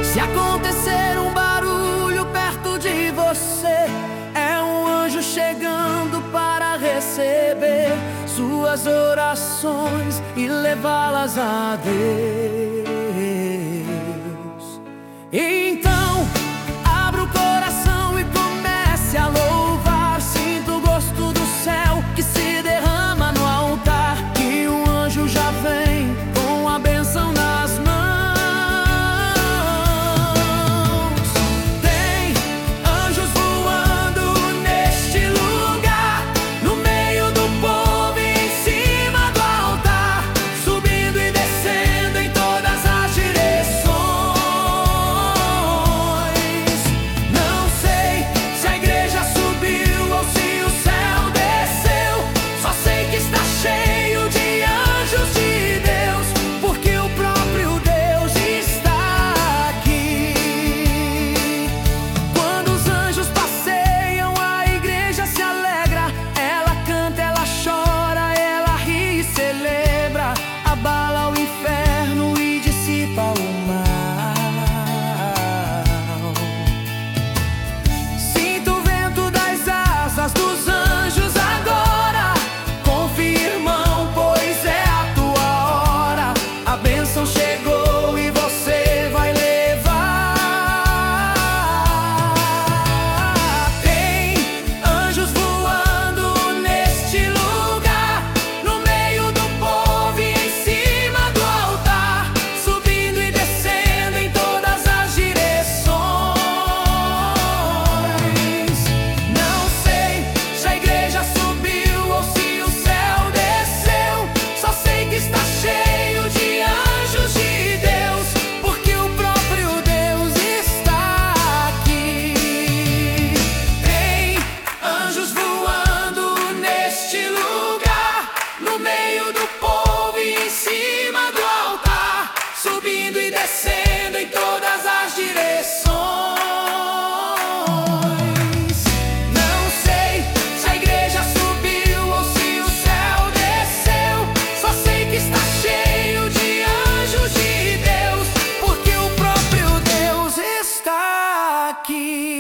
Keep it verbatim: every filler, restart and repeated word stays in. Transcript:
Se acontecer um barulho perto de você, é um anjo chegando para receber suas orações e levá-las a Deus. Então, abra o coração e comece a louvar. Sinta o gosto do céu que se derrama no altar, que um anjo já vem com a bênção nas mãos. Tem anjos voando neste lugar, no meio do povo e em cima do altar, subindo e descendo em todas as direções. Não sei se a igreja subiu ou se o céu desceu, só sei que está cheio de anjos de Deus, porque o próprio Deus está aqui. Quando os anjos passeiam, a igreja se alegra. Ela canta, ela chora, ela ri e celebra, abala o inferno e dissipa o mal. Sinta o vento das asas dos anjos agora. Confie, irmão, pois é a tua hora. A bênção chegou e você vai levar. Tem anjos voando neste lugar, no meio do povo e em cima do altar, subindo e descendo em todas as direções. Não sei se a igreja subiu ou se o céu desceu, só sei que está cheio de anjos de Deus, porque o próprio Deus está aqui. Tem anjos voando neste lugar, no meio do povo e em cima do altar, subindo e descendo em todas as direções. Não sei se a igreja subiu ou se o céu desceu, só sei que está cheio de anjos de Deus, porque o próprio Deus está aqui.